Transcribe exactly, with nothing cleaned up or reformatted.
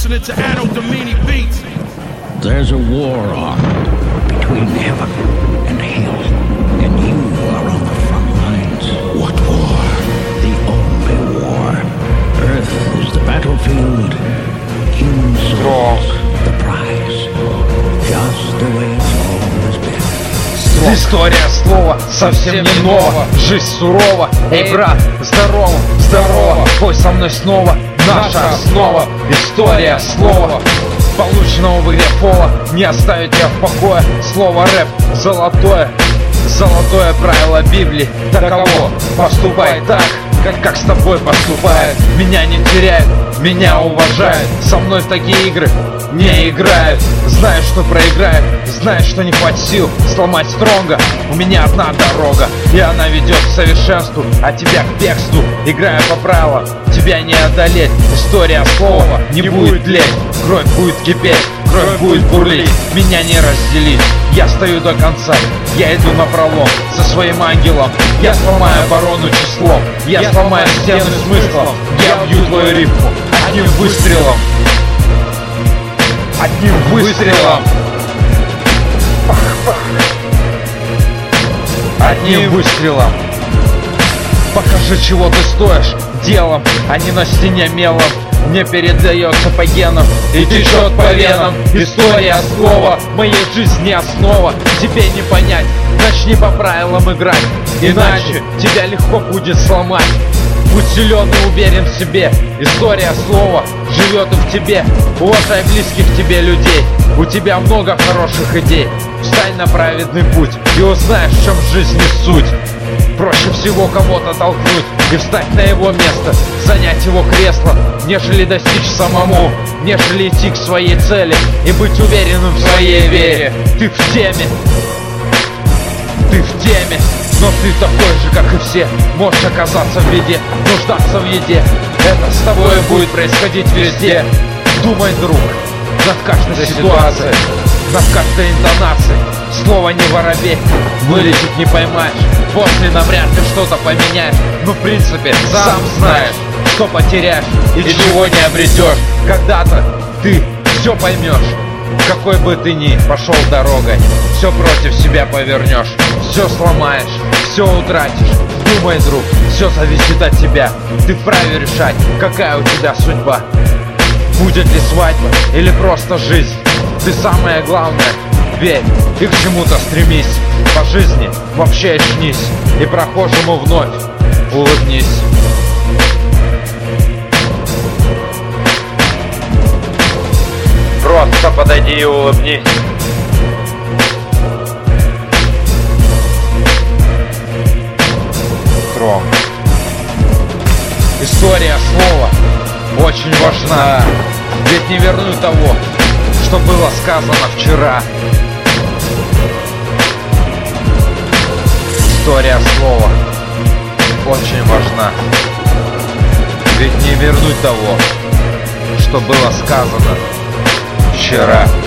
listening to Anno Domini beats. There's a war on between heaven and hell, and you are on the front lines. What war? The only war. Earth is the battlefield. Human souls, the prize. Just the way it's always been. История слова совсем не нова. Жизнь сурова. Эй, брат, здорово, здорово. Пой со мной снова. Наша основа. История слова, полученного в игре пола, не оставить тебя в покое. Слово рэп золотое. Золотое правило Библии таково: поступай так, как, как с тобой поступает. Меня не теряют, меня уважают. Со мной в такие игры не играют. Знаю, что проиграют, знаю, что не под сил сломать стронга. У меня одна дорога, и она ведет к совершенству, а тебя к бегству. Играю по правилам, тебя не одолеть. История слова не будет леть. Кровь будет кипеть, кровь будет бурлить. Меня не разделить, я стою до конца. Я иду на пролом со своим ангелом. Я сломаю оборону числом. Я сломаю стены смыслом. Я бью твою рифму одним выстрелом. Одним выстрелом. Одним выстрелом. Покажи, чего ты стоишь делом, а не на стене мелом. Мне передается по генам и течет по венам. История слова моей жизни основа. Тебе не понять, начни по правилам играть, иначе тебя легко будет сломать. Будь силен и уверен в себе. История слова живет и в тебе. Уважай близких тебе людей. У тебя много хороших идей. Встань на праведный путь и узнаешь, в чем в жизни суть. Проще всего кого-то толкнуть и встать на его место, занять его кресло, нежели достичь самому, нежели идти к своей цели и быть уверенным в своей вере. Ты в теме, ты в теме, но ты такой же, как и все. Можешь оказаться в беде, нуждаться в еде. Это с тобой будет происходить везде. Думай, друг, над каждой ситуацией, над каждой интонацией. Слово не воробей, вылетит не поймаешь. После навряд ли что-то поменяешь. Но в принципе сам знаешь, что потеряешь и чего не обретешь. Когда-то ты все поймешь. Какой бы ты ни пошел дорогой, все против себя повернешь. Все сломаешь, все утратишь. Думай, друг, все зависит от тебя. Ты вправе решать, какая у тебя судьба. Будет ли свадьба или просто жизнь. Ты самое главное верь и к чему-то стремись. По жизни вообще очнись и прохожему вновь улыбнись. Просто подойди и улыбнись. Тром. История слова очень важна. Ведь не вернуть того, что было сказано вчера. История слова очень важна. Ведь не вернуть того, что было сказано вчера.